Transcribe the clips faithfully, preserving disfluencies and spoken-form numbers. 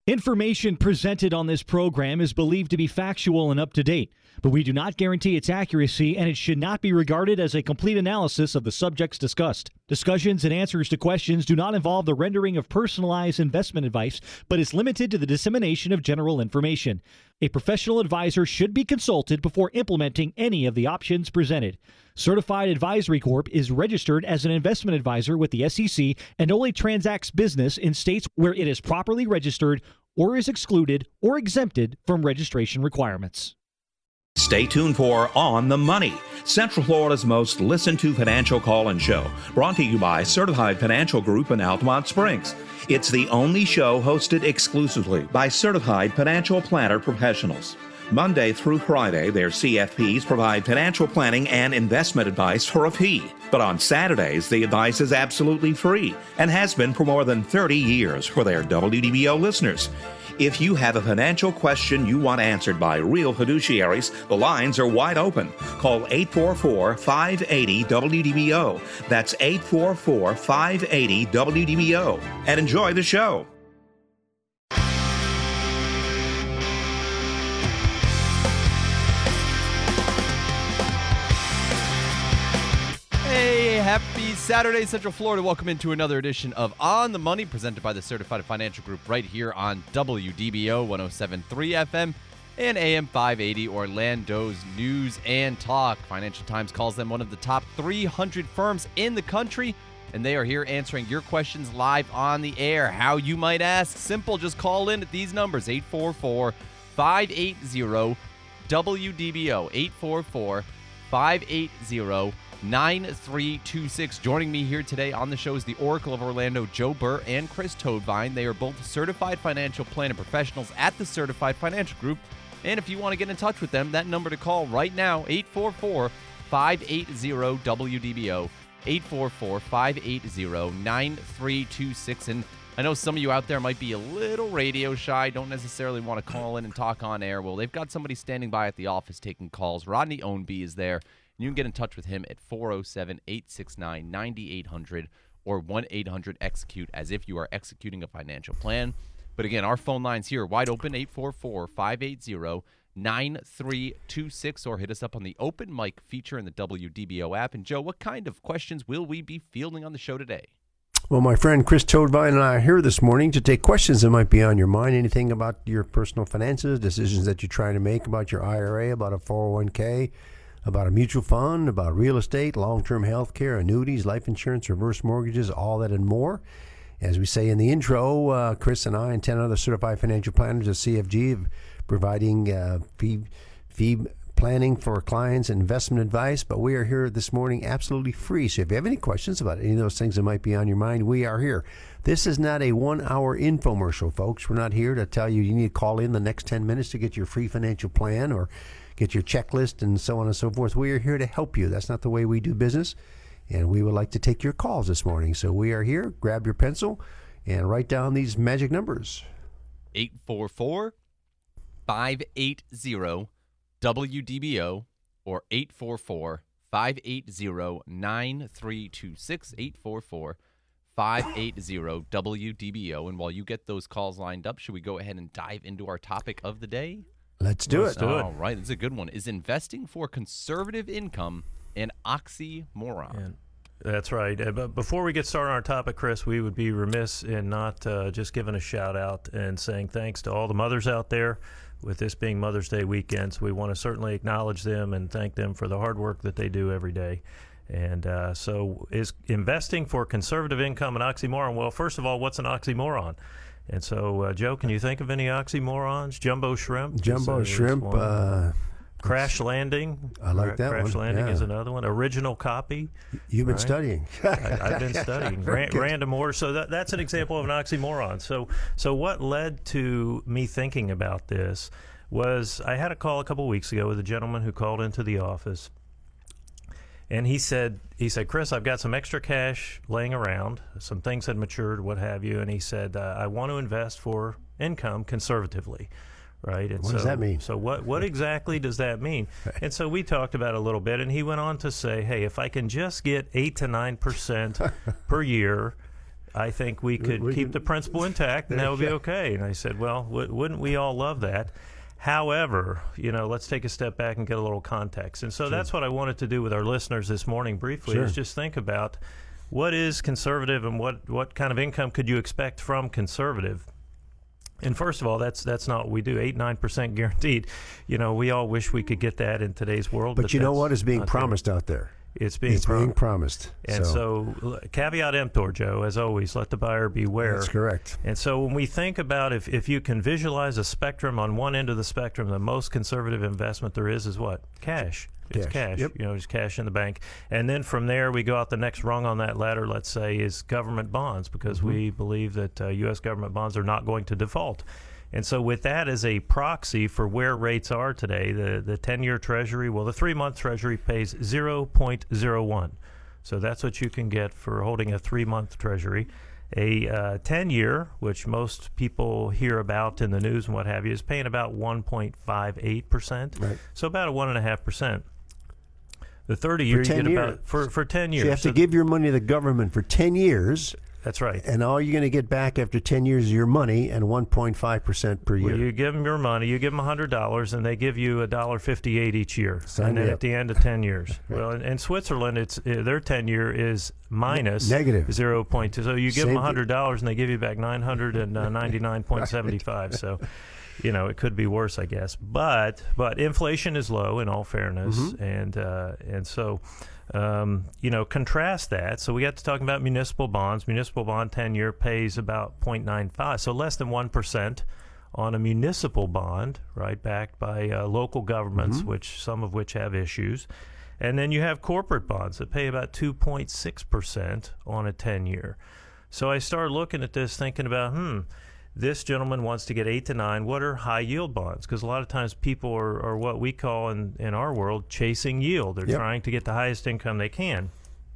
Information presented on this program is believed to be factual and up to date, but we do not guarantee its accuracy, and it should not be regarded as a complete analysis of the subjects discussed. Discussions and answers to questions do not involve the rendering of personalized investment advice, but is limited to the dissemination of general information. A professional advisor should be consulted before implementing any of the options presented. Certified Advisory Corp is registered as an investment advisor with the S E C and only transacts business in states where it is properly registered or is excluded or exempted from registration requirements. Stay tuned for On the Money, Central Florida's most listened to financial call-in show, brought to you by Certified Financial Group in Altamont Springs. It's the only show hosted exclusively by certified financial planner professionals. Monday through Friday, their C F Ps provide financial planning and investment advice for a fee. But on Saturdays, the advice is absolutely free and has been for more than thirty years for their W D B O listeners. If you have a financial question you want answered by real fiduciaries, the lines are wide open. Call eight four four, five eight zero, W D B O. That's eight four four, five eight zero, W D B O. And enjoy the show. Hey, happy Saturday, Central Florida. Welcome into another edition of On the Money, presented by the Certified Financial Group right here on W D B O one oh seven point three F M and A M five eighty, Orlando's News and Talk. Financial Times calls them one of the top three hundred firms in the country, and they are here answering your questions live on the air. How, you might ask? Simple. Just call in at these numbers, eight four four, five eight zero, W D B O, eight four four, five eight zero, nine three two six. Joining me here today on the show is the Oracle of Orlando, Joe Burr and Chris Toadvine. They are both certified financial planner professionals at the Certified Financial Group. And if you want to get in touch with them, that number to call right now, eight four four, five eight zero, W D B O, eight four four, five eight zero, nine three two six. And I know some of you out there might be a little radio shy, don't necessarily want to call in and talk on air. Well, they've got somebody standing by at the office taking calls. Rodney Ownby is there. You can get in touch with him at four oh seven, eight six nine, nine eight hundred or one eight hundred execute, as if you are executing a financial plan. But again, our phone lines here are wide open, eight four four, five eight zero, nine three two six, or hit us up on the open mic feature in the W D B O app. And Joe, what kind of questions will we be fielding on the show today? Well, my friend Chris Toadvine and I are here this morning to take questions that might be on your mind. Anything about your personal finances, decisions that you're trying to make about your I R A, about a four oh one k, about a mutual fund, about real estate, long-term health care, annuities, life insurance, reverse mortgages, all that and more. As we say in the intro, uh, Chris and I and ten other certified financial planners at C F G providing uh, fee, fee planning for clients and investment advice. But we are here this morning absolutely free. So if you have any questions about any of those things that might be on your mind, we are here. This is not a one-hour infomercial, folks. We're not here to tell you you need to call in the next ten minutes to get your free financial plan or get your checklist and so on and so forth. We are here to help you. That's not the way we do business. And we would like to take your calls this morning. So we are here. Grab your pencil and write down these magic numbers. eight four four, five eight zero, W D B O or eight four four, five eight zero, nine three two six, eight four four, five eight zero, W D B O. And while you get those calls lined up, should we go ahead and dive into our topic of the day? Let's do Let's it. do it. All right, this is a good one. Is investing for conservative income an oxymoron? And that's right. Uh, But before we get started on our topic, Chris, we would be remiss in not uh, just giving a shout out and saying thanks to all the mothers out there. With this being Mother's Day weekend, so we want to certainly acknowledge them and thank them for the hard work that they do every day. And uh, so is investing for conservative income an oxymoron? Well, first of all, what's an oxymoron? And so, uh, Joe, can you think of any oxymorons? Jumbo shrimp? Jumbo is, uh, shrimp. is Uh, Crash landing. I like that Crash one. landing Yeah. is another one. Original copy. You've been right? studying. I, I've been studying. Very Ran, good. random order. So that, that's an example of an oxymoron. So, so what led to me thinking about this was I had a call a couple weeks ago with a gentleman who called into the office. And he said, he said, Chris, I've got some extra cash laying around. Some things had matured, what have you. And he said, uh, I want to invest for income conservatively. Right. And What so, does that mean? So what, what exactly does that mean? And so we talked about it a little bit, and he went on to say, hey, if I can just get eight to nine percent per year, I think we could we keep can, the principal intact, and that would be okay. And I said, well, w- wouldn't we all love that? However, you know, let's take a step back and get a little context. And so sure. that's what I wanted to do with our listeners this morning briefly, sure. is just think about what is conservative and what, what kind of income could you expect from conservative. And first of all, that's that's not what we do. Eight, nine percent guaranteed. You know, we all wish we could get that in today's world. But, but you know what is being promised there. out there? It's being it's prom- being promised. And so. so, caveat emptor, Joe, as always, let the buyer beware. That's correct. And so when we think about if, if you can visualize a spectrum, on one end of the spectrum, the most conservative investment there is is what? Cash. It's cash. cash. Yep. You know, just cash in the bank. And then from there, we go out the next rung on that ladder, let's say, is government bonds, because mm-hmm. we believe that uh, U S government bonds are not going to default. And so with that as a proxy for where rates are today, the, the ten-year Treasury, well, the three-month Treasury pays zero point zero one. So that's what you can get for holding a three-month Treasury. A uh, ten-year, which most people hear about in the news and what have you, is paying about one point five eight percent. Right. So about a one point five percent. The thirty-year, you get years. about, for, for ten years. So you have so to give your money to the government for ten years. That's right. And all you're going to get back after ten years is your money and one point five percent per year. Well, you give them your money, you give them one hundred dollars, and they give you one dollar and fifty-eight cents each year. Sign and then up. at the end of ten years. Well, in, in Switzerland, it's uh, their ten-year is minus negative zero point two. So you give Same them one hundred dollars, and they give you back nine hundred ninety-nine dollars and seventy-five cents. right. So, you know, it could be worse, I guess. But but inflation is low, in all fairness. Mm-hmm. And, uh, and so... Um, you know, contrast that. So we got to talking about municipal bonds. Municipal bond ten-year pays about zero point nine five, so less than one percent on a municipal bond, right, backed by uh, local governments, mm-hmm. which some of which have issues. And then you have corporate bonds that pay about two point six percent on a ten-year. So I started looking at this thinking about, hmm, this gentleman wants to get eight to nine. What are high yield bonds? Because a lot of times people are, are what we call in, in our world chasing yield. They're yep. trying to get the highest income they can.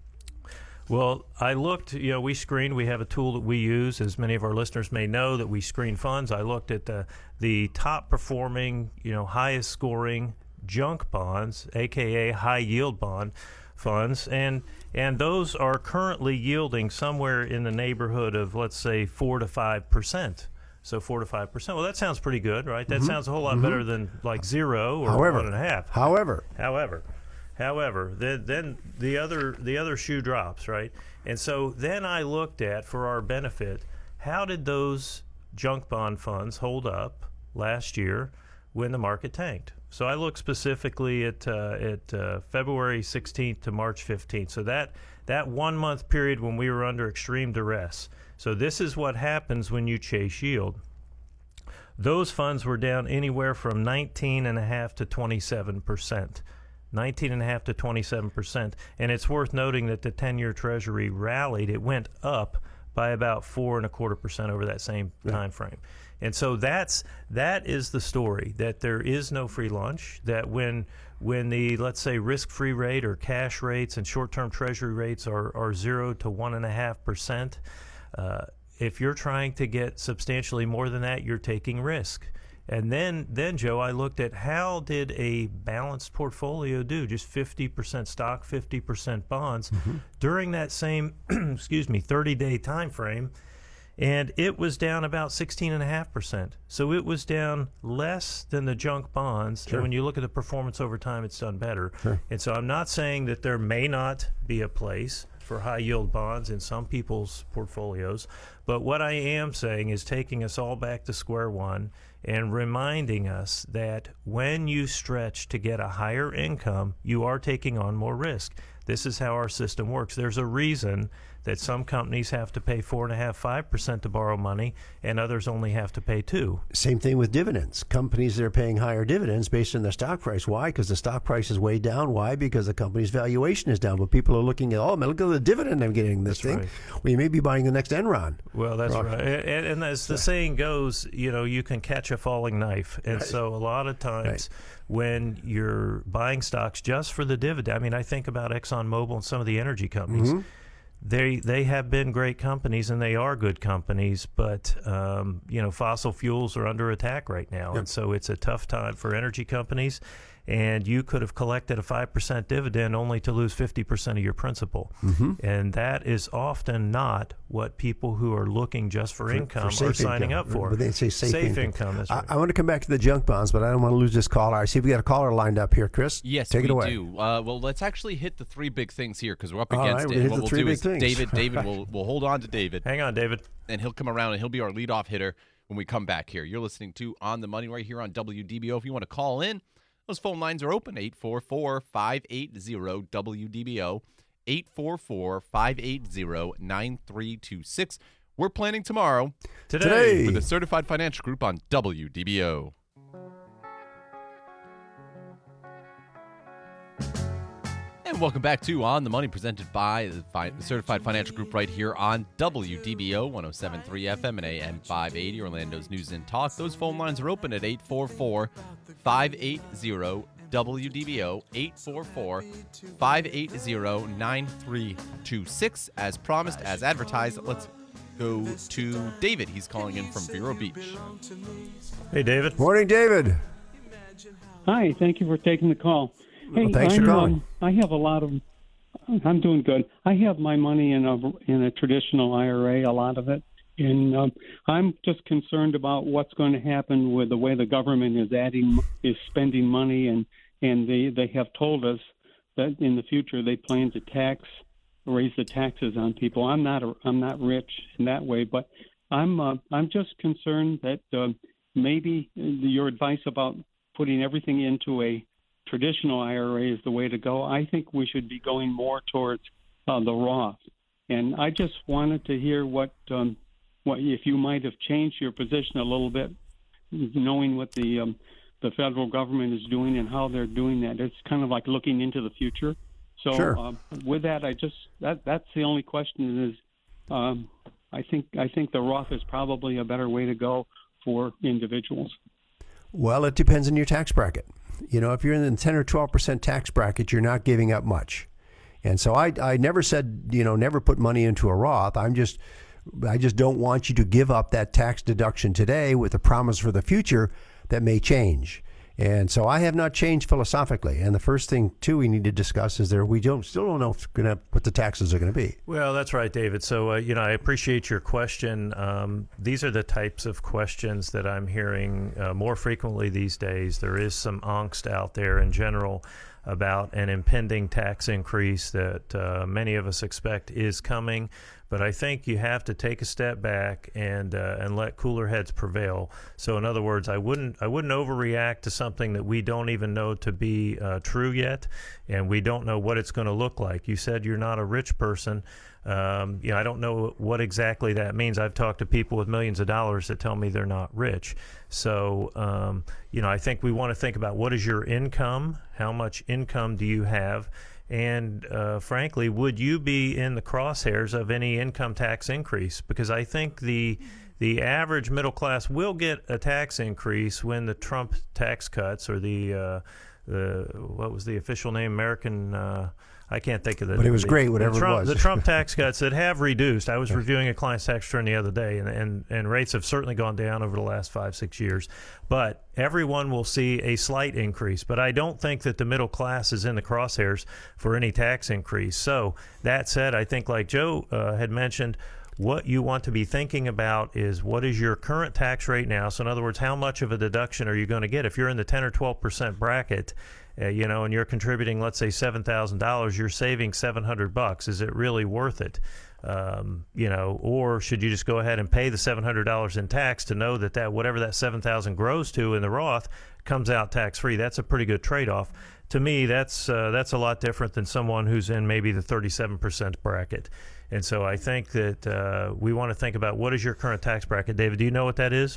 Well, I looked, you know, we screened. We have a tool that we use, as many of our listeners may know, that we screen funds. I looked at the, the top performing, you know, highest scoring junk bonds, a k a high yield bond funds, and and those are currently yielding somewhere in the neighborhood of, let's say, four to five percent. So four to five percent. Well, that sounds pretty good, right? That mm-hmm. sounds a whole lot mm-hmm. better than like zero or however, one and a half. However, however, however, then then the other the other shoe drops, right? And so then I looked at, for our benefit, how did those junk bond funds hold up last year when the market tanked? So I looked specifically at uh, at uh, February sixteenth to March fifteenth. So that that one month period when we were under extreme duress. So this is what happens when you chase yield. Those funds were down anywhere from nineteen and a half to twenty-seven percent. nineteen and a half to twenty-seven percent. And it's worth noting that the ten-year Treasury rallied. It went up by about four and a quarter percent over that same yeah. time frame. And so that's that is the story, that there is no free lunch, that when when the, let's say, risk-free rate or cash rates and short-term Treasury rates are, are zero to one and a half percent, uh, if you're trying to get substantially more than that, you're taking risk. And then, then Joe, I looked at how did a balanced portfolio do, just fifty percent stock, fifty percent bonds, mm-hmm. during that same, excuse me, thirty-day time frame, and it was down about sixteen point five percent. So it was down less than the junk bonds. Sure. And when you look at the performance over time, it's done better. Sure. And so I'm not saying that there may not be a place for high-yield bonds in some people's portfolios, but what I am saying is taking us all back to square one and reminding us that when you stretch to get a higher income, you are taking on more risk. This is how our system works. There's a reason that some companies have to pay four and a half, five percent to borrow money, and others only have to pay two. Same thing with dividends. Companies that are paying higher dividends based on their stock price. Why? Because the stock price is way down. Why? Because the company's valuation is down. But people are looking at, oh, man, look at the dividend I'm getting in this That's thing. right. Well, you may be buying the next Enron. Well, that's Or- right. And, and as the saying goes, you know, you can catch a falling knife. And Right. so a lot of times Right. when you're buying stocks just for the dividend, I mean, I think about ExxonMobil and some of the energy companies. Mm-hmm. They they have been great companies, and they are good companies, but um, you know, fossil fuels are under attack right now, Yep. and so it's a tough time for energy companies. and you could have collected a five percent dividend only to lose fifty percent of your principal. Mm-hmm. And that is often not what people who are looking just for, for income for are signing income. up for. But they say safe, safe income. income that's right. I, I want to come back to the junk bonds, but I don't want to lose this caller. I see we got a caller lined up here. Chris, yes, take we it away. do. Uh, well, let's actually hit the three big things here because we're up All against right, it. we'll What the we'll three do big is things. David, David will will hold on to David. Hang on, David. And he'll come around and he'll be our leadoff hitter when we come back here. You're listening to On the Money right here on W D B O. If you want to call in, those phone lines are open, eight four four, five eight zero, W D B O, eight four four, five eight zero, nine three two six. We're planning tomorrow Today, Today. with the Certified Financial Group on W D B O. And welcome back to On the Money, presented by the Fi- Certified Financial Group right here on W D B O, one oh seven point three F M and A M five eighty, Orlando's News and Talk. Those phone lines are open at eight four four, five eight zero, W D B O, eight four four, five eight zero, nine three two six. As promised, as advertised, let's go to David. He's calling in from Vero Beach. Hey, David. Morning, David. Hi, thank you for taking the call. Hey, Well, thanks for I'm, calling. um, I have a lot of. I'm doing good. I have my money in a in a traditional I R A, a lot of it, and um, I'm just concerned about what's going to happen with the way the government is adding is spending money, and and they they have told us that in the future they plan to tax raise the taxes on people. I'm not a, I'm not rich in that way, but I'm uh, I'm just concerned that uh, maybe your advice about putting everything into a traditional I R A is the way to go. I think we should be going more towards uh, the Roth. And I just wanted to hear what, um, what if you might have changed your position a little bit, knowing what the um, the federal government is doing and how they're doing that. It's kind of like looking into the future. So Sure. uh, with that, I just that that's the only question is um, I think I think the Roth is probably a better way to go for individuals. Well, it depends on your tax bracket. You know, if you're in the ten or twelve percent tax bracket, you're not giving up much. And so I, I never said, you know, never put money into a Roth. I'm just, I just don't want you to give up that tax deduction today with a promise for the future that may change. And so I have not changed philosophically. And the first thing, too, we need to discuss is there we don't still don't know if it's gonna, what the taxes are going to be. Well, that's right, David. So, uh, you know, I appreciate your question. Um, these are the types of questions that I'm hearing uh, more frequently these days. There is some angst out there in general about an impending tax increase that uh, many of us expect is coming. But I think you have to take a step back and uh, and let cooler heads prevail. So in other words, I wouldn't I wouldn't overreact to something that we don't even know to be uh, true yet, and we don't know what it's going to look like. You said you're not a rich person. Um, you know, I don't know what exactly that means. I've talked to people with millions of dollars that tell me they're not rich. So, um, you know, I think we want to think about what is your income? How much income do you have? And uh, frankly, would you be in the crosshairs of any income tax increase? Because I think the the average middle class will get a tax increase when the Trump tax cuts or the uh, the what was the official name? American. Uh, I can't think of the. But it was the, great, whatever the Trump, it was. The Trump tax cuts that have reduced. I was reviewing a client's tax return the other day, and, and, and rates have certainly gone down over the last five, six years. But everyone will see a slight increase. But I don't think that the middle class is in the crosshairs for any tax increase. So that said, I think like Joe uh, had mentioned, what you want to be thinking about is what is your current tax rate now? So in other words, how much of a deduction are you going to get? If you're in the ten or twelve percent bracket, uh, you know, and you're contributing, let's say seven thousand dollars, you're saving seven hundred bucks. Is it really worth it? Um, you know, or should you just go ahead and pay the seven hundred dollars in tax to know that, that whatever that seven thousand grows to in the Roth comes out tax-free? That's a pretty good trade-off. To me, that's uh, that's a lot different than someone who's in maybe the thirty-seven percent bracket. And so I think that uh, we want to think about what is your current tax bracket. David, do you know what that is?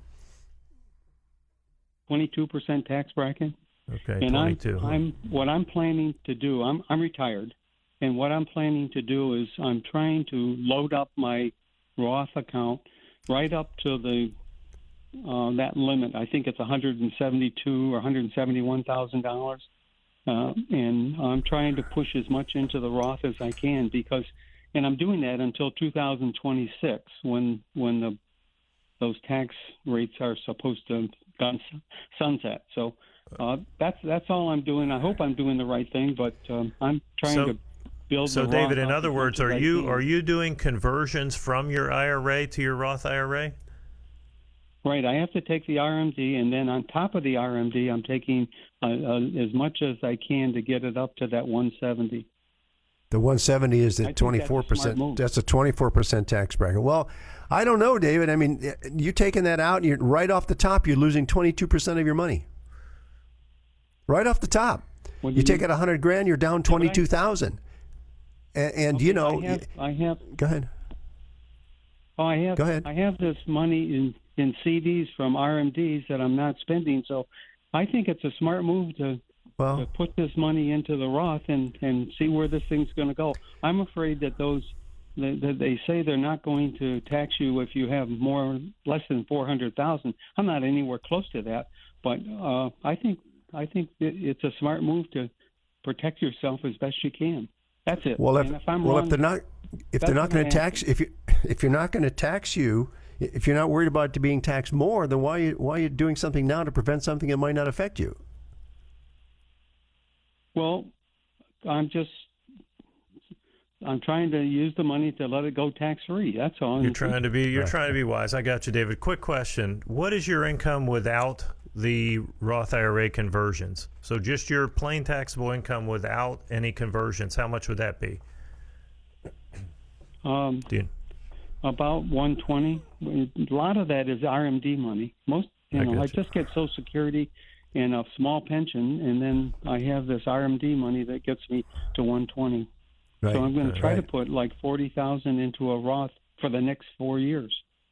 twenty-two percent tax bracket. Okay, and twenty-two. I'm, I'm what I'm planning to do. I'm I'm retired, and what I'm planning to do is I'm trying to load up my Roth account right up to the uh, that limit. I think it's one hundred seventy-two or one hundred seventy-one thousand dollars, uh, and I'm trying to push as much into the Roth as I can because, and I'm doing that until two thousand twenty-six when when the those tax rates are supposed to sunset. So uh, that's that's all I'm doing. I hope I'm doing the right thing, but um, I'm trying So- to build. So, the David, Roth in up other as words, much as are I you can. are you doing conversions from your I R A to your Roth I R A? Right, I have to take the R M D, and then on top of the R M D, I'm taking uh, uh, as much as I can to get it up to that one seventy. The one seventy is I the think that's a twenty-four percent. smart move. That's a twenty-four percent tax bracket. Well, I don't know, David. I mean, you're taking that out, and you're right off the top, you're losing twenty-two percent of your money. Right off the top. What do You you take mean? out one hundred grand, you're down twenty-two thousand. And, and Okay, you know, I have, I have, go ahead. oh, I have, Go ahead. I have this money in in C Ds from R M Ds that I'm not spending, so I think it's a smart move to. Well, to put this money into the Roth and, and see where this thing's going to go. I'm afraid that those that, that they say they're not going to tax you if you have more less than four hundred thousand. I'm not anywhere close to that, but uh, I think I think that it's a smart move to protect yourself as best you can. That's it. well, if, and if I'm well, wrong, if they're not, if they're that's not going gonna to tax, if you, if you're not going to tax you, if you're not worried about it being taxed more, then why, why are you doing something now to prevent something that might not affect you? well, I'm just I'm trying to use the money to let it go tax free. That's all. You're trying to be you're trying to be wise. I got you, David. Quick question: what is your income without the Roth I R A conversions? So just your plain taxable income without any conversions. How much would that be? Um, Do you, About one twenty. A lot of that is R M D money. Most, you I know, I gotcha. just get Social Security and a small pension, and then I have this R M D money that gets me to one twenty. Right. So I'm going to try right. to put like forty thousand into a Roth for the next four years.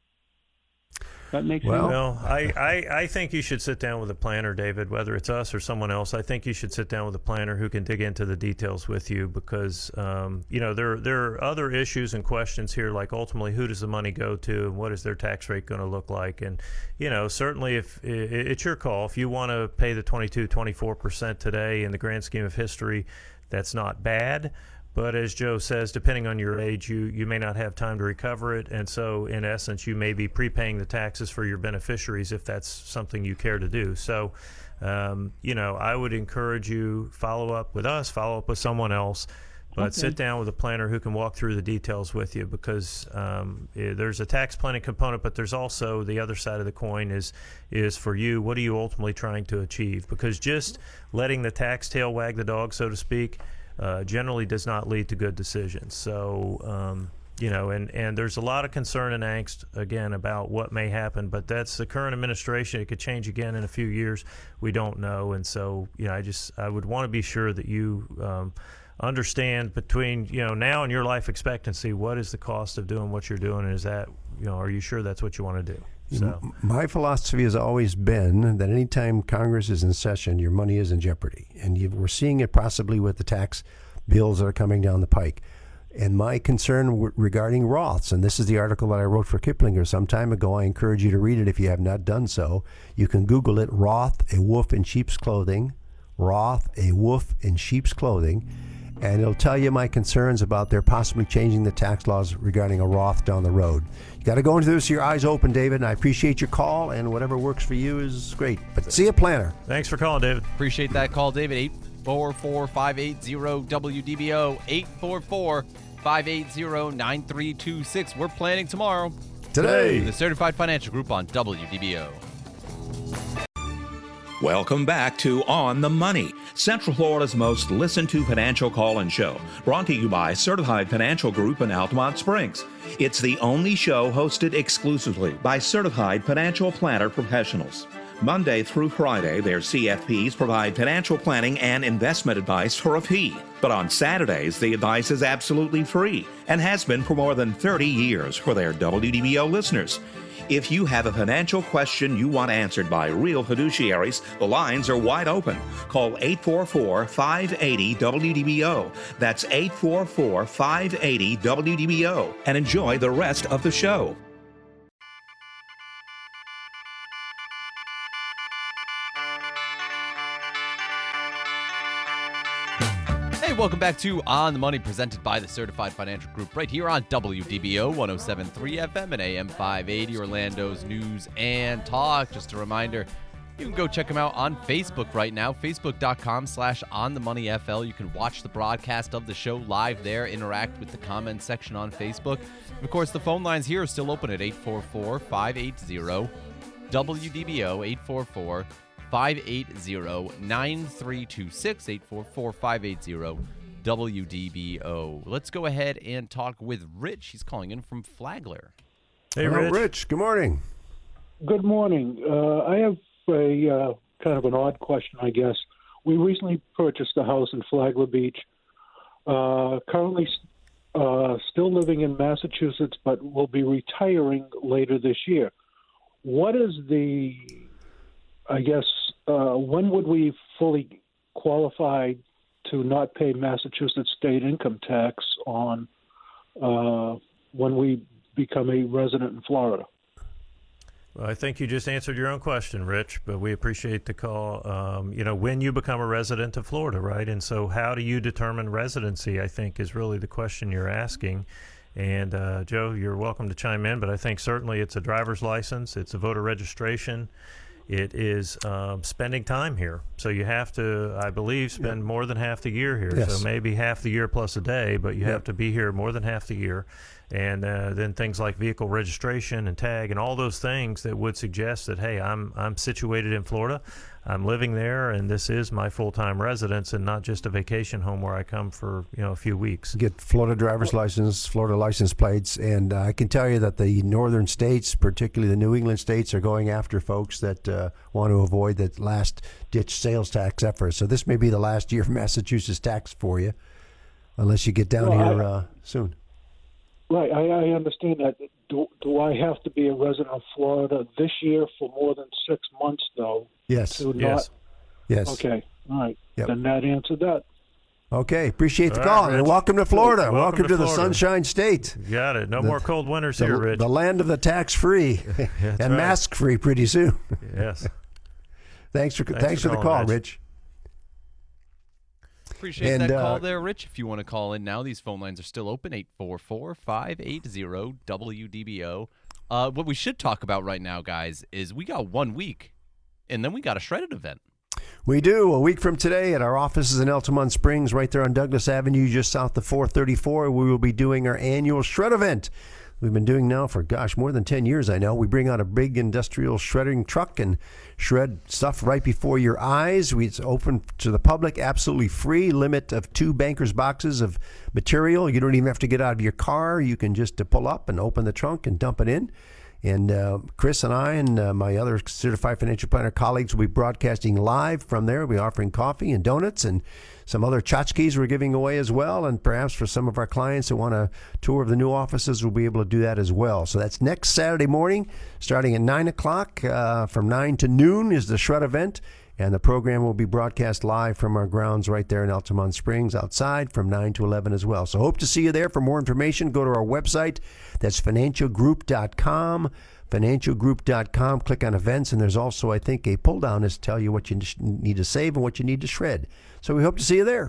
That makes Well- sense. well, I, I, I think you should sit down with a planner, David, whether it's us or someone else. I think you should sit down with a planner who can dig into the details with you because, um, you know, there, there are other issues and questions here, like ultimately who does the money go to and what is their tax rate going to look like? And, you know, certainly if i it's your call. If you want to pay the twenty-two, twenty-four percent today in the grand scheme of history, that's not bad. But as Joe says, depending on your age, you, you may not have time to recover it. And so, in essence, you may be prepaying the taxes for your beneficiaries if that's something you care to do. So, um, you know, I would encourage you follow up with us, follow up with someone else, but Okay. sit down with a planner who can walk through the details with you because um, eh, there's a tax planning component, but there's also the other side of the coin is is for you. What are you ultimately trying to achieve? Because just letting the tax tail wag the dog, so to speak, Uh, generally does not lead to good decisions. So, um, you know, and, and there's a lot of concern and angst, again, about what may happen, but that's the current administration. It could change again in a few years. We don't know. And so, you know, I just, I would want to be sure that you um, understand between, you know, now and your life expectancy, what is the cost of doing what you're doing? And is that, you know, are you sure that's what you want to do? So, My philosophy has always been that anytime Congress is in session, your money is in jeopardy. And you, we're seeing it possibly with the tax bills that are coming down the pike. And my concern w- regarding Roths, and this is the article that I wrote for Kiplinger some time ago. I encourage you to read it if you have not done so. You can Google it, Roth, a wolf in sheep's clothing, Roth, a wolf in sheep's clothing. And it'll tell you my concerns about their possibly changing the tax laws regarding a Roth down the road. You got to go into this with your eyes open, David, and I appreciate your call, and whatever works for you is great. But see a planner. thanks for calling, David. Appreciate that call, David. eight four four, five eight zero, W D B O, eight four four, five eight zero, nine three two six. We're planning tomorrow. Today. The Certified Financial Group on W D B O. Welcome back to On the Money, Central Florida's most listened to financial call-in show, brought to you by Certified Financial Group in Altamont Springs. It's the only show hosted exclusively by certified financial planner professionals. Monday through Friday, their C F Ps provide financial planning and investment advice for a fee. But on Saturdays, the advice is absolutely free and has been for more than thirty years for their W D B O listeners. If you have a financial question you want answered by real fiduciaries, the lines are wide open. Call eight four four, five eight zero, W D B O. That's eight four four, five eight zero, W D B O. And enjoy the rest of the show. Hey, welcome back to On the Money, presented by the Certified Financial Group, right here on W D B O one oh seven point three F M and A M five eighty, Orlando's News and Talk. Just a reminder, You can go check them out on Facebook right now, facebook.com slash on the money FL. You can watch the broadcast of the show live there, interact with the comment section on Facebook. And of course, the phone lines here are still open at eight four four, five eight zero, W D B O, eight four four, five eight zero, nine three two six, eight four four, five eight zero, W D B O. Let's go ahead and talk with Rich. He's calling in from Flagler. Hey, Hello, Rich. Rich. Good morning. Good morning. Uh, I have a uh, kind of an odd question, I guess. We recently purchased a house in Flagler Beach. Uh, currently uh, still living in Massachusetts, but will be retiring later this year. What is the, I guess, uh, when would we fully qualify to not pay Massachusetts state income tax on uh, when we become a resident in Florida? Well, I think you just answered your own question, Rich, but we appreciate the call. Um, you know, when you become a resident of Florida, right? And so how do you determine residency, I think, is really the question you're asking. And, uh, Joe, you're welcome to chime in, but I think certainly it's a driver's license, it's a voter registration, it is um, spending time here. So you have to, I believe, spend yeah. more than half the year here. Yes. So maybe half the year plus a day, but you yeah. have to be here more than half the year. And uh, then things like vehicle registration and tag and all those things that would suggest that, hey, I'm I'm situated in Florida, I'm living there, and this is my full-time residence and not just a vacation home where I come for, you know, a few weeks. Get Florida driver's license, Florida license plates, and uh, I can tell you that the northern states, particularly the New England states, are going after folks that uh, want to avoid that last-ditch sales tax effort. So this may be the last year of Massachusetts tax for you, unless you get down well, here I, uh, soon. Right, I, I understand that. Do, do I have to be a resident of Florida this year for more than six months, though? Yes. To Yes. Not, Yes. Okay, all right. Yep. Then that answered that. Okay, appreciate the All call, right, and Rich. welcome to Florida. Welcome Welcome, to to, the Florida. Sunshine State. You got it. No The- more cold winters The, here, Rich. the land of the tax-free and right. mask-free pretty soon. Yes. Thanks for Thanks thanks for for the calling, call, Rich. Rich. Appreciate And, that uh, call there, Rich. If you want to call in now, these phone lines are still open, eight four four, five eight zero, W D B O. Uh, what we should talk about right now, guys, is we got one week, and then we got a shredded event. We do. A week from today at our offices in Altamont Springs, right there on Douglas Avenue, just south of four thirty-four, we will be doing our annual shred event. We've been doing now for, gosh, more than ten years, I know. We bring out a big industrial shredding truck and shred stuff right before your eyes. We, it's open to the public, absolutely free, limit of two banker's boxes of material. You don't even have to get out of your car. You can just uh, pull up and open the trunk and dump it in. And uh, Chris and I and uh, my other certified financial planner colleagues will be broadcasting live from there. We'll be offering coffee and donuts and some other tchotchkes we're giving away as well. And perhaps for some of our clients that want a tour of the new offices, we'll be able to do that as well. So that's next Saturday morning, starting at nine o'clock. Uh, from nine to noon is the shred event. And the program will be broadcast live from our grounds right there in Altamont Springs outside from nine to eleven as well. So hope to see you there. For more information, go to our website. That's financial group dot com. financial group dot com. Click on events, and there's also, I think, a pull down to tell you what you need to save and what you need to shred. So we hope to see you there.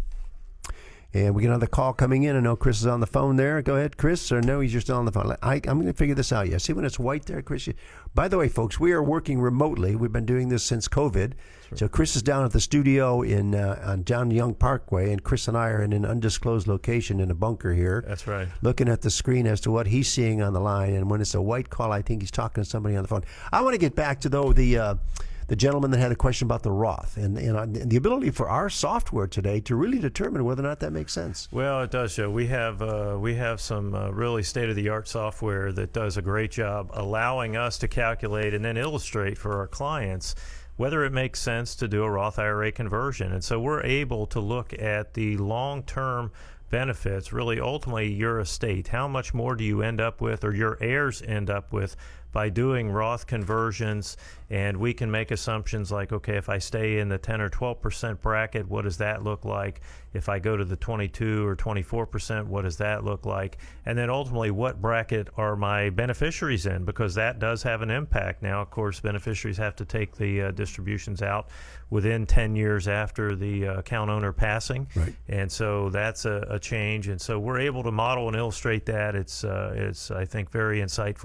And we get another call coming in. I know Chris is on the phone there. Go ahead, Chris. Or no, he's just on the phone. I, I'm going to figure this out. Yeah, see when it's white there, Chris? You, by the way, folks, we are working remotely. We've been doing this since COVID. Right. So Chris is down at the studio in uh, on John Young Parkway, and Chris and I are in an undisclosed location in a bunker here. That's right. Looking at the screen as to what he's seeing on the line. And when it's a white call, I think he's talking to somebody on the phone. I want to get back to, though, the... Uh, the gentleman that had a question about the Roth and, and the ability for our software today to really determine whether or not that makes sense. Well, it does, Joe. We have uh, we have some uh, really state-of-the-art software that does a great job allowing us to calculate and then illustrate for our clients whether it makes sense to do a Roth I R A conversion. And so we're able to look at the long-term benefits, really ultimately your estate. How much more do you end up with, or your heirs end up with, by doing Roth conversions? And we can make assumptions like, okay, if I stay in the ten or twelve percent bracket, what does that look like? If I go to the twenty-two or twenty-four percent, what does that look like? And then ultimately, what bracket are my beneficiaries in? Because that does have an impact. Now, of course, beneficiaries have to take the uh, distributions out within ten years after the uh, account owner passing. Right. And so that's a, a change. And so we're able to model and illustrate that. It's, uh, it's I think, very insightful.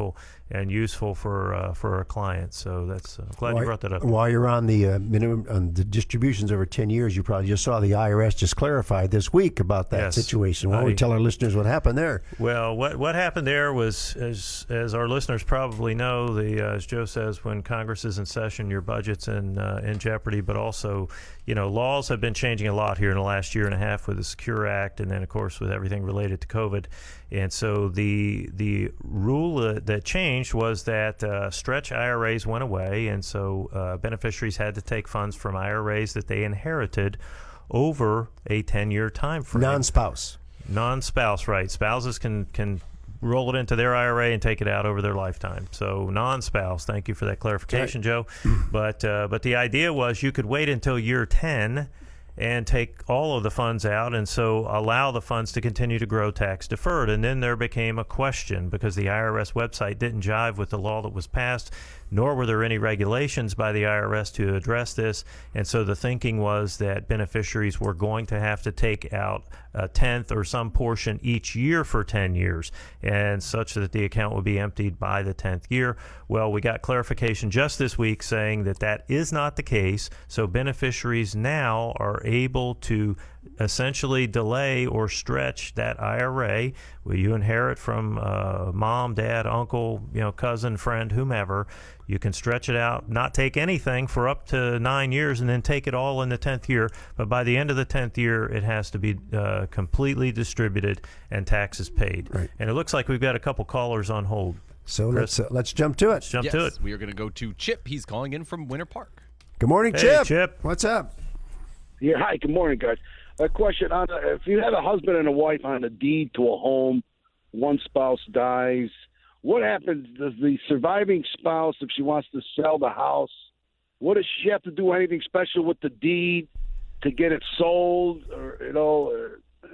and useful for uh, for our clients. So that's uh, glad while, you brought that up. While you're on the uh, minimum on the distributions over ten years, you probably just saw the I R S just clarified this week about that Yes. situation. Why don't I- we tell our listeners what happened there? Well, what what happened there was, as as our listeners probably know, the uh, as Joe says, when Congress is in session, your budget's in uh, in jeopardy. But also, you know, laws have been changing a lot here in the last year and a half with the Secure Act, and then of course with everything related to COVID. And so the the rule uh, that changed was that uh, stretch I R As went away, and so uh, beneficiaries had to take funds from I R As that they inherited over a ten-year time frame. Non-spouse. Non-spouse, right. Spouses can can roll it into their I R A and take it out over their lifetime. So non-spouse, thank you for that clarification, Joe. But uh, but the idea was you could wait until year ten and take all of the funds out, and so allow the funds to continue to grow tax deferred. And then there became a question, because the I R S website didn't jive with the law that was passed, nor were there any regulations by the I R S to address this. And so the thinking was that beneficiaries were going to have to take out a tenth or some portion each year for ten years, and such that the account would be emptied by the tenth year. Well, we got clarification just this week saying that that is not the case. So beneficiaries now are able to essentially delay or stretch that I R A where you inherit from uh, mom, dad, uncle, you know, cousin, friend, whomever. You can stretch it out, not take anything for up to nine years, and then take it all in the tenth year. But by the end of the tenth year, it has to be uh, completely distributed and taxes paid. Right. And it looks like we've got a couple callers on hold. So Chris? let's uh, let's jump to it. Let's jump yes, to it. we are going to go to Chip. He's calling in from Winter Park. Good morning, Hey, Chip. Chip. What's up? Yeah, hi, good morning, guys. A question on uh, if you have a husband and a wife on a deed to a home, one spouse dies, what happens? Does the surviving spouse, if she wants to sell the house, what does she have to do? Anything special with the deed to get it sold, or you know, or, uh,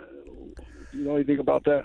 you know anything about that?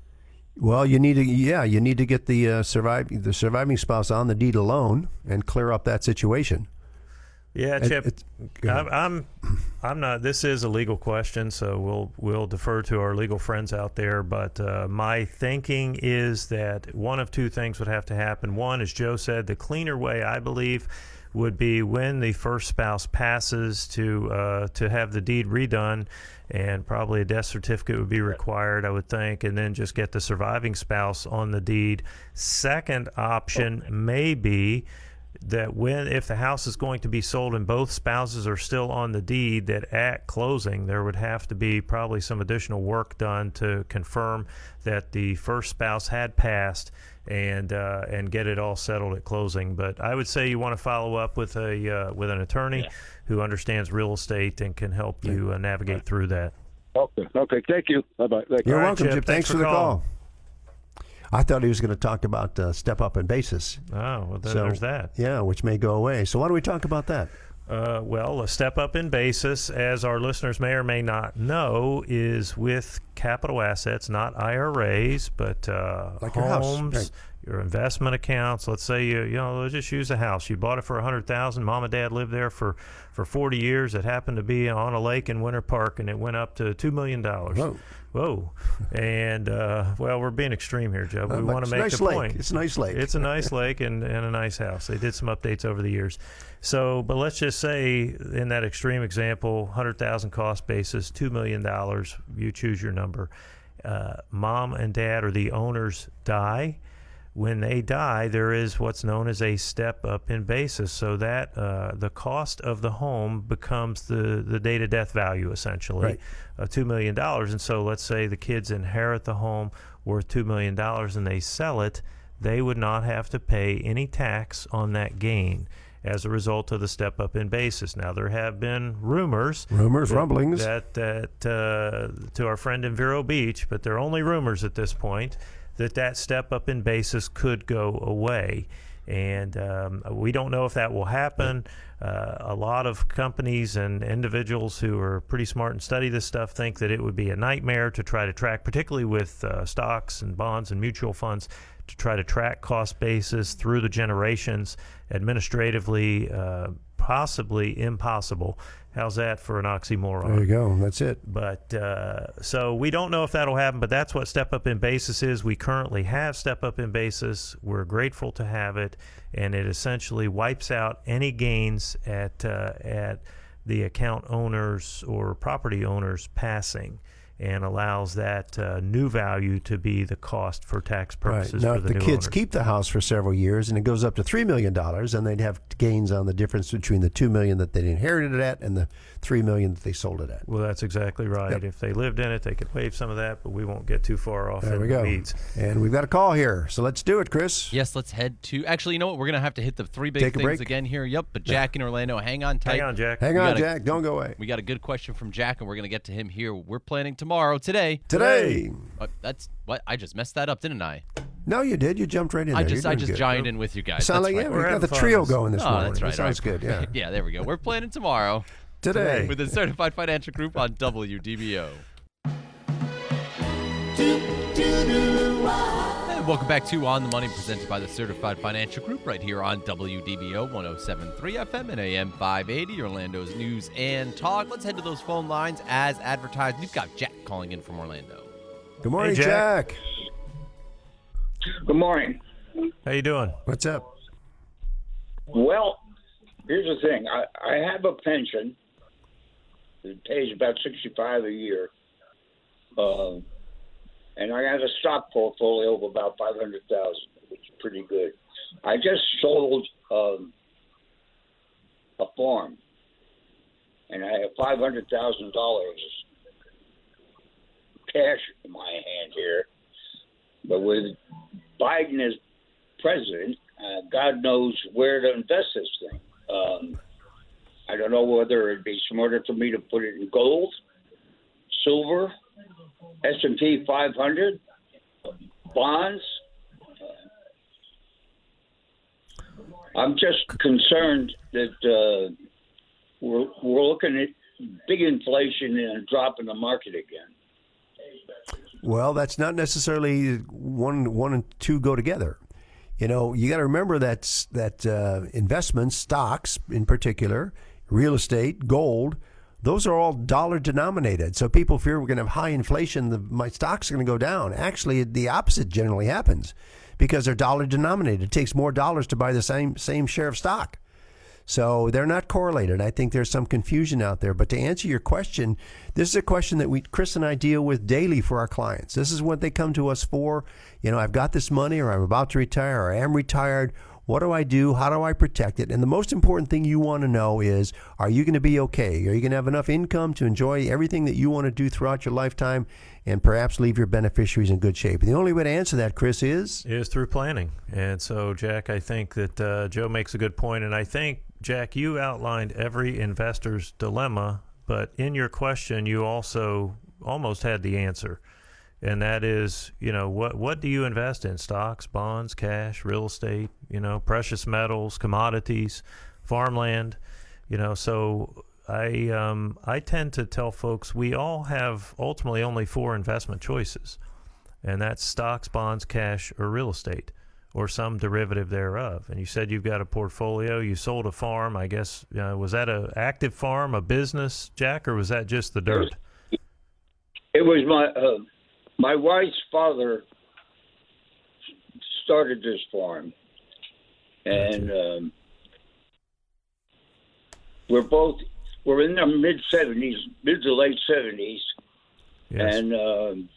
Well, you need to yeah, you need to get the uh, surviving the surviving spouse on the deed alone and clear up that situation. Yeah, It- Chip, it's- go ahead. I'm, I'm, I'm not. This is a legal question, so we'll we'll defer to our legal friends out there. But uh, my thinking is that one of two things would have to happen. One, as Joe said, the cleaner way, I believe, would be when the first spouse passes to uh, to have the deed redone, and probably a death certificate would be required, I would think, and then just get the surviving spouse on the deed. Second option may be that when if the house is going to be sold and both spouses are still on the deed, that at closing there would have to be probably some additional work done to confirm that the first spouse had passed and uh, and get it all settled at closing. But I would say you want to follow up with a uh, with an attorney yeah. who understands real estate and can help yeah. you uh, navigate right. through that. Okay. Okay. Thank you. Bye bye. You're right, welcome, Chip. Chip. Thanks, Thanks for, for the calling. call. I thought he was going to talk about uh, step up in basis. Oh, well, then So, there's that. Yeah, which may go away. So why don't we talk about that? Uh, well, a step up in basis, as our listeners may or may not know, is with capital assets, not I R As, but uh, Like your house, homes, right. your investment accounts. Let's say you, you know, let's just use a house. You bought it for a hundred thousand. Mom and Dad lived there for, for forty years. It happened to be on a lake in Winter Park, and it went up to two million dollars. Whoa. Whoa. And, uh, well, we're being extreme here, Joe. Uh, We but want it's to a make nice the lake. point. It's a nice lake. It's a nice lake and, and a nice house. They did some updates over the years. So, but let's just say in that extreme example, one hundred thousand dollars cost basis, two million dollars, you choose your number. Uh, mom and dad or the owners die. When they die, there is what's known as a step up in basis, so that uh, the cost of the home becomes the, the date of death value, essentially, Right. of two million dollars. And so let's say the kids inherit the home worth two million dollars and they sell it, they would not have to pay any tax on that gain as a result of the step up in basis. Now, there have been rumors. Rumors, that, rumblings. That, that uh, to our friend in Vero Beach, but they're only rumors at this point, that that step up in basis could go away. And um, we don't know if that will happen. Uh, a lot of companies and individuals who are pretty smart and study this stuff think that it would be a nightmare to try to track, particularly with uh, stocks and bonds and mutual funds, to try to track cost basis through the generations administratively. Uh, possibly impossible. How's that for an oxymoron? There you go. That's it. But uh, so we don't know if that'll happen, but that's what Step Up in Basis is. We currently have Step Up in Basis. We're grateful to have it, and it essentially wipes out any gains at uh, at the account owners or property owners passing, and allows that uh, new value to be the cost for tax purposes. Right. Now, for if the, the new kids owners. keep the house for several years and it goes up to three million dollars, and they'd have gains on the difference between the two million dollars that they inherited it at and the three million dollars that they sold it at. Well, that's exactly right. Yep. If they lived in it, they could waive some of that, but we won't get too far off There in we the go. weeds. And we've got a call here, so let's do it, Chris. Yes, let's head to. Actually, you know what? We're gonna have to hit the three big Take a things break? again here. Yep. But Jack in Orlando, hang on tight. Hang on, Jack. Hang We on, gotta- Jack. Don't go away. We got a good question from Jack, and we're gonna get to him here. We're planning tomorrow, today. Today. Uh, that's what I just messed that up, didn't I? No, you did. You jumped right in I there. just You're I doing just good. joined in with you guys. Sound That's like right. yeah, We're we got having the fun. trio going this Oh, morning. that's right. That sounds all right. good. Yeah. Yeah, there we go. We're planning tomorrow Today. with the Certified Financial Group on W D B O. And welcome back to On the Money, presented by the Certified Financial Group, right here on W D B O one oh seven point three F M and A M five eighty, Orlando's news and talk. Let's head to those phone lines as advertised. We've got Jack calling in from Orlando. Good morning, Hey, Jack. Jack. Good morning. How you doing? What's up? Well, here's the thing. I, I have a pension. It pays about sixty-five a year. Uh, and I have a stock portfolio of about five hundred thousand, which is pretty good. I just sold um, a farm, and I have five hundred thousand dollars cash in my hand here. But with Biden as president, uh, God knows where to invest this thing. Um, I don't know whether it'd be smarter for me to put it in gold, silver, S and P five hundred, bonds. Uh, I'm just concerned that uh, we're, we're looking at big inflation and a drop in the market again. Well, that's not necessarily one one and two go together. You know, you got to remember that that uh, investments, stocks in particular, real estate, gold, those are all dollar denominated. So people fear we're going to have high inflation, the, my stocks are going to go down. Actually, the opposite generally happens because they're dollar denominated. It takes more dollars to buy the same same share of stock. So they're not correlated. I think there's some confusion out there. But to answer your question, this is a question that we, Chris and I, deal with daily for our clients. This is what they come to us for. You know, I've got this money, or I'm about to retire, or I am retired. What do I do? How do I protect it? And the most important thing you want to know is, are you going to be okay? Are you going to have enough income to enjoy everything that you want to do throughout your lifetime and perhaps leave your beneficiaries in good shape? And the only way to answer that, Chris, is? Is through planning. And so, Jack, I think that uh, Joe makes a good point. And I think, Jack, you outlined every investor's dilemma, but in your question, you also almost had the answer. And that is, you know, what what do you invest in? Stocks, bonds, cash, real estate, you know, precious metals, commodities, farmland, you know. So I um, I tend to tell folks we all have ultimately only four investment choices, and that's stocks, bonds, cash, or real estate, or some derivative thereof. And you said you've got a portfolio. You sold a farm. I guess uh, was that an active farm, a business, Jack, or was that just the dirt? It was my uh, my wife's father started this farm, and um, we're both we're in the mid seventies, mid to late seventies, Yes. and um,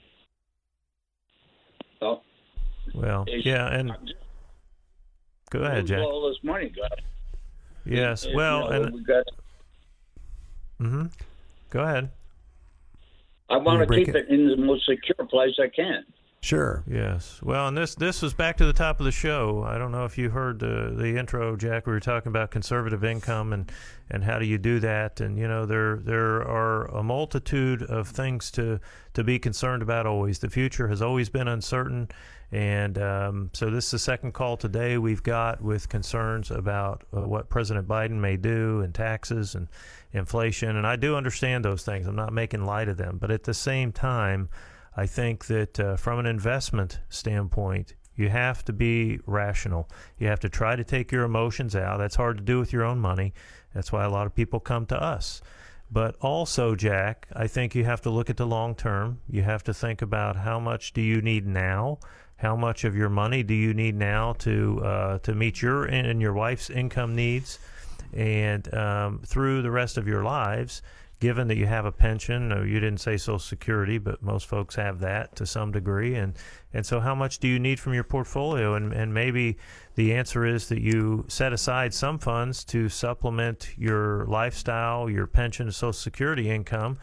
well, Well, it's- yeah, and go ahead, Jack. all this money, guys. Yes, And, well, you know, and we got. mm-hmm. Go ahead. I want to break keep it? it in the most secure place I can. Sure. Yes. Well, and this this was back to the top of the show. I don't know if you heard the the intro, Jack. We were talking about conservative income and, and how do you do that. And you know there there are a multitude of things to to be concerned about. Always, the future has always been uncertain, and um, so this is the second call today we've got with concerns about uh, what President Biden may do and taxes and inflation. And I do understand those things. I'm not making light of them, but at the same time, I think that uh, from an investment standpoint, You have to be rational. You have to try to take your emotions out. That's hard to do with your own money. That's why a lot of people come to us. But also, Jack, I think you have to look at the long term. You have to think about how much do you need now? How much of your money do you need now to uh, to meet your and your wife's income needs? And um, through the rest of your lives, given that you have a pension, or you didn't say Social Security, but most folks have that to some degree. And, and so how much do you need from your portfolio? And, and maybe the answer is that you set aside some funds to supplement your lifestyle, your pension, and Social Security income,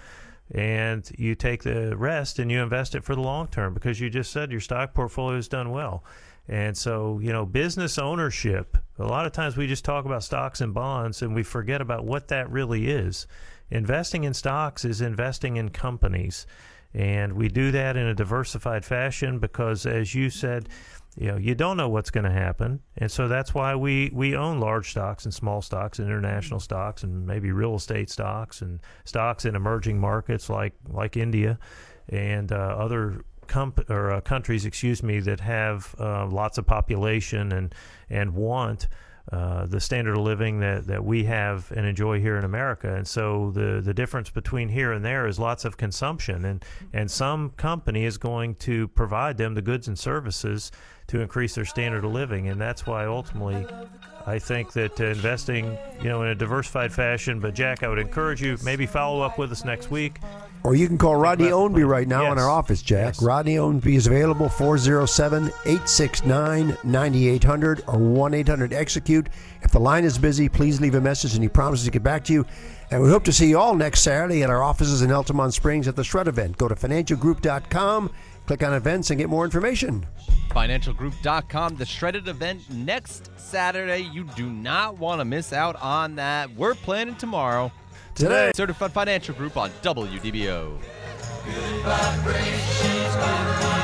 and you take the rest and you invest it for the long term, because you just said your stock portfolio has done well. And so, you know, business ownership, a lot of times we just talk about stocks and bonds and we forget about what that really is. Investing in stocks is investing in companies, and we do that in a diversified fashion because, as you said, you know, you don't know what's going to happen, and so that's why we, we own large stocks and small stocks and international stocks and maybe real estate stocks and stocks in emerging markets like like India and uh, other comp- or uh, countries, excuse me, that have uh, lots of population and and want Uh, the standard of living that, that we have and enjoy here in America. And so the, the difference between here and there is lots of consumption, and, and some company is going to provide them the goods and services to increase their standard of living. And that's why ultimately I think that uh, investing, you know, in a diversified fashion. But Jack, I would encourage you, maybe follow up with us next week. Or you can call Rodney Ownby right now yes. in our office, Jack. Yes. Rodney Ownby is available, four oh seven, eight six nine, nine eight hundred or one eight hundred execute. If the line is busy, please leave a message and he promises to get back to you. And we hope to see you all next Saturday at our offices in Altamont Springs at the Shred event. Go to financial group dot com, click on events, and get more information. financial group dot com, the Shredded event next Saturday. You do not want to miss out on that. We're planning tomorrow. Today. Certified Financial Group on W D B O. Good vibrations, good vibrations.